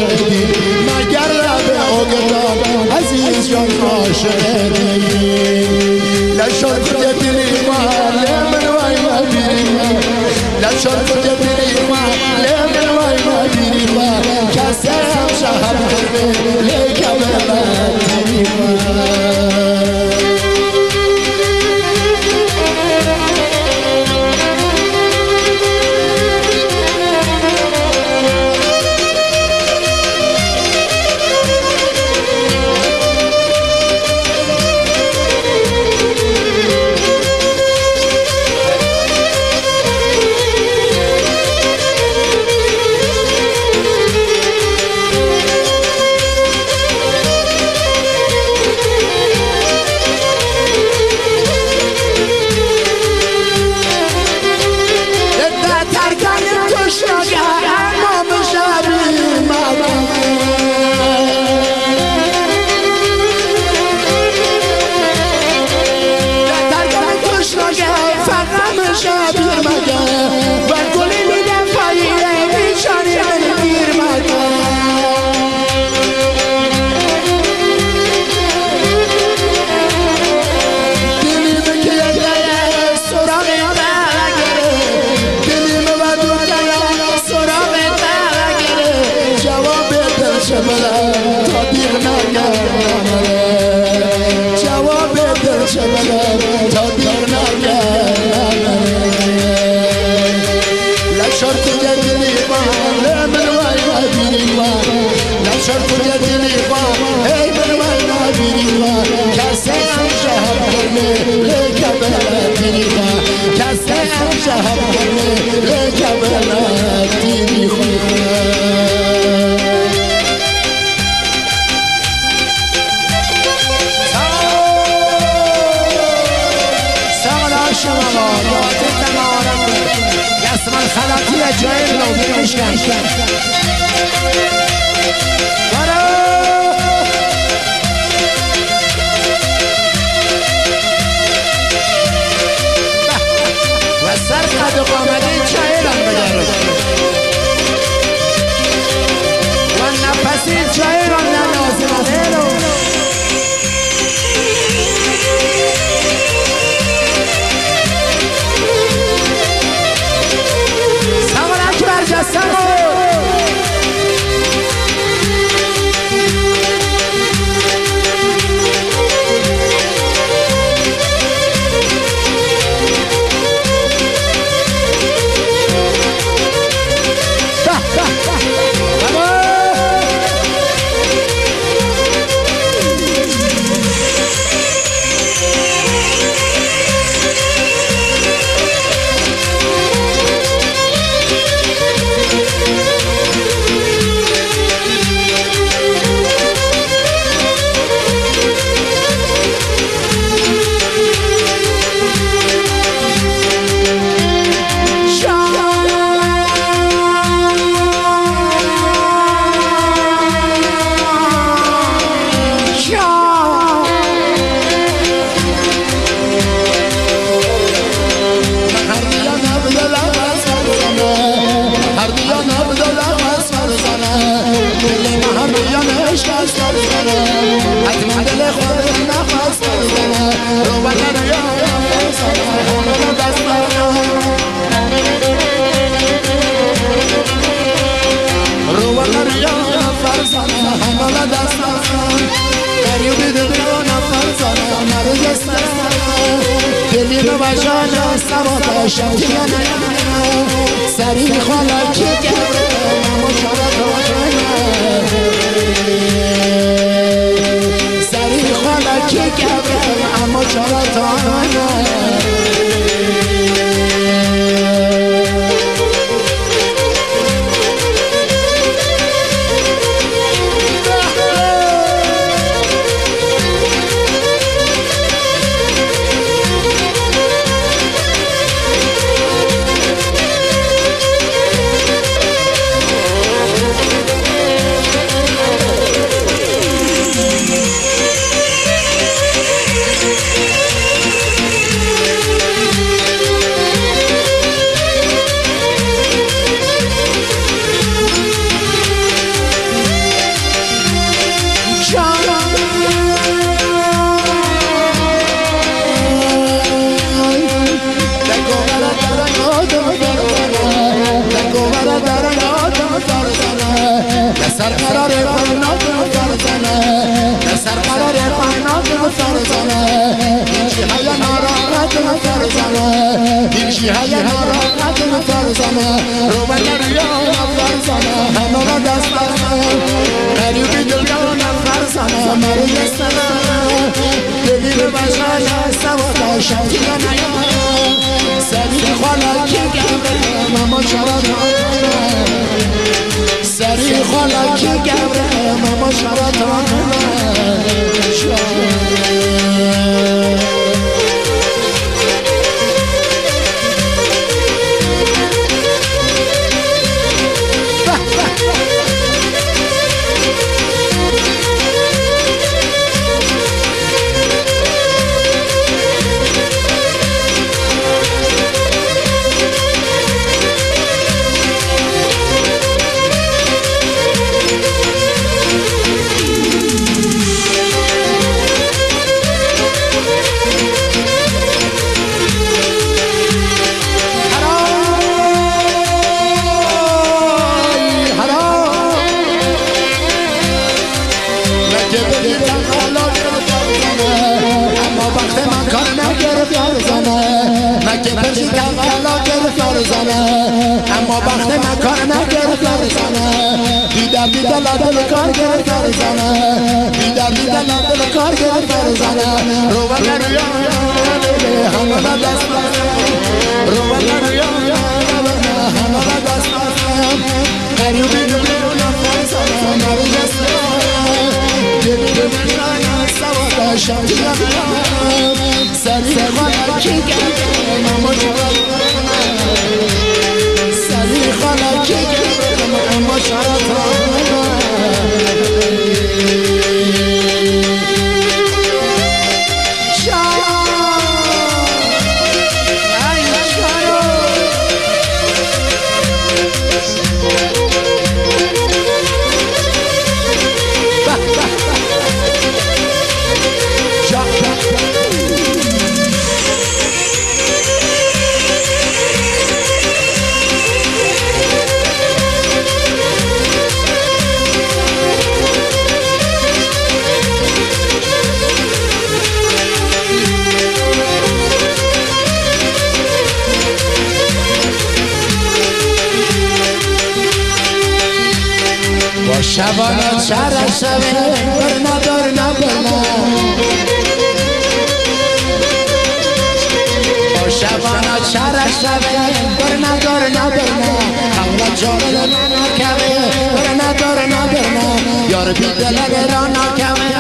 دی مگر لب اوگدان عزیز جان عاشق دی لشان کجا دلی ما لیمن وای ما بیری ما لشان کجا دلی ما لیمن وای ما بیری ما کسی هم شهر کرده لیکن من دیری ما ندن فرزانه دیشی های نارا ندن فرزانه رو من ریان فرزانه همه را دست دارم قریبی دلیان فرزانه مرو دستانه دلی به بشای سوالا شدیده نیام سری خالا کی گبره ماما شرطانه سری خالا کی گبره ماما شرطانه اما بخت من کار نگرد فرزانه بیدر لدل کار گرد فرزانه بیدر لدل کار گرد فرزانه رو بگر همه دست رو بگر همه دست قریبی دلیون فرزانه مرو دست دلی به من سوالا شمشیم سری خواهد کی گرد ماما سری خالا کی گرم اما شرطانه شبانه چرا شبه برنا شبانه چرا شبه برنا حولا جانل نکوه برنا یار بیدل رانا کوه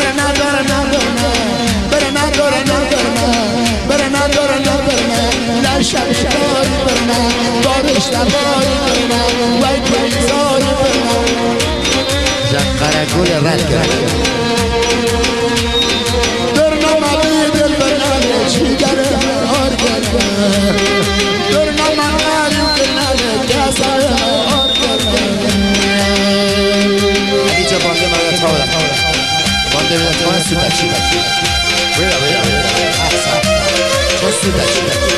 برنا لشب شباری برنا بارش دباری برنا وی پریزاری برنا جنقره گل رد کرد در نمالی دل برناله چیگره هار کرد در نمالی برناله کسای هار کرد اینجا بانده مگه تاوره بانده بیده توان سوده چی بیده احسن چون سوده چی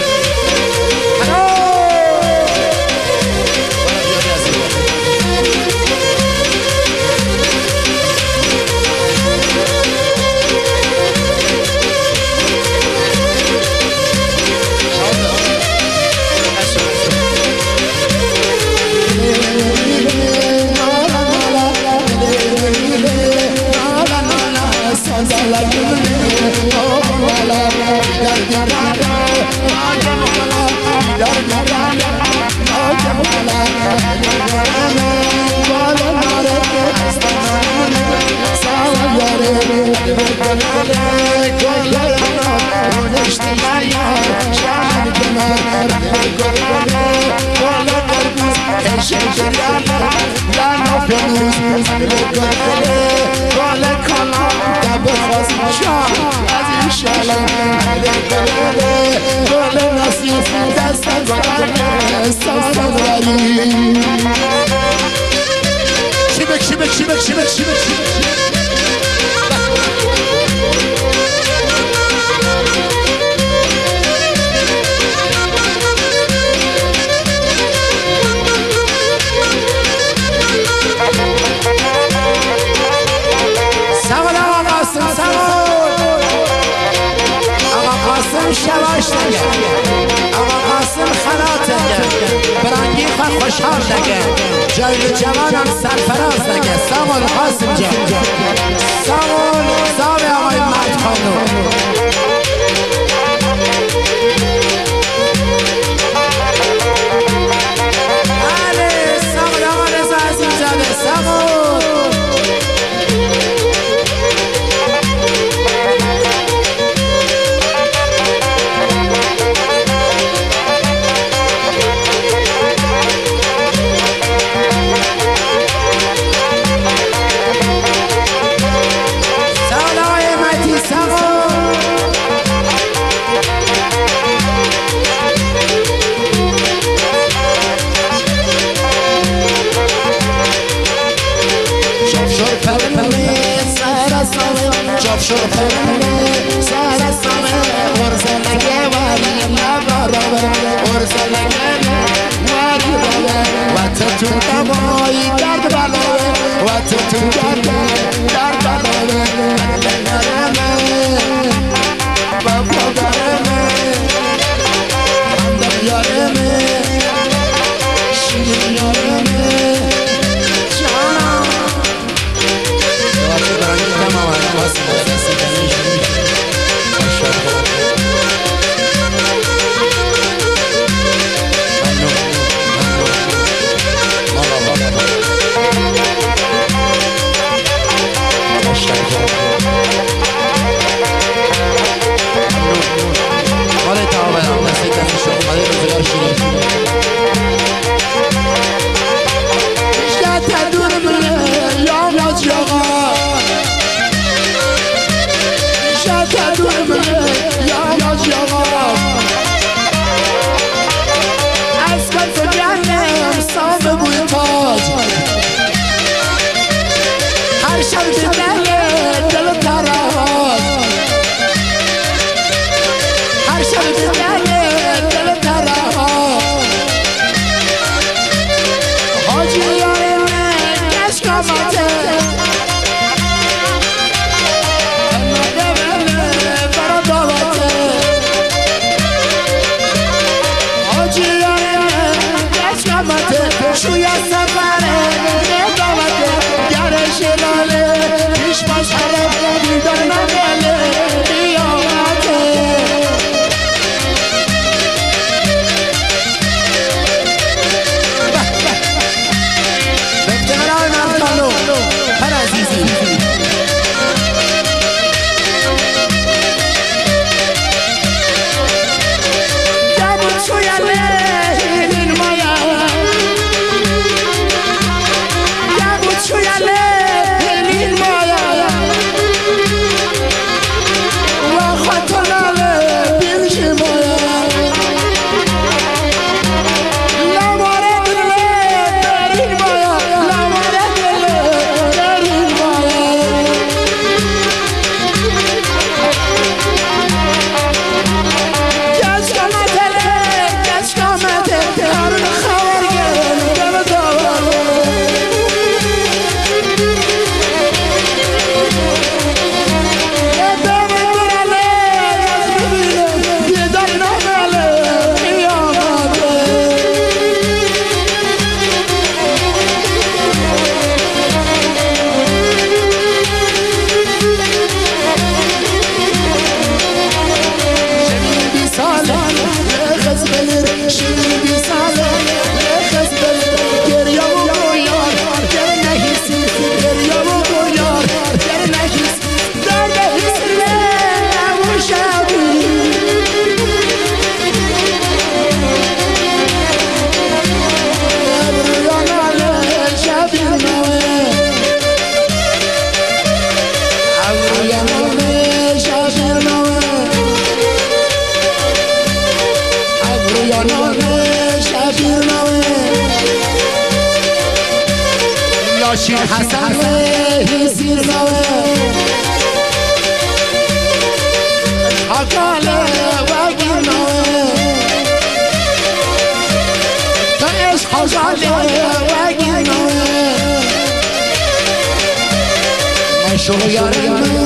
شواش دگه آقا قاسم خلات دگه برانگی خود خوشحال دگه جایل جوانم سرفراز دگه سامون قاسم جان سامون زاوی آقای مرد خانو لاشین حسن زیر نوه حقاله و گیر نوه تا عشق حقاله و گیر نوه مشو یارم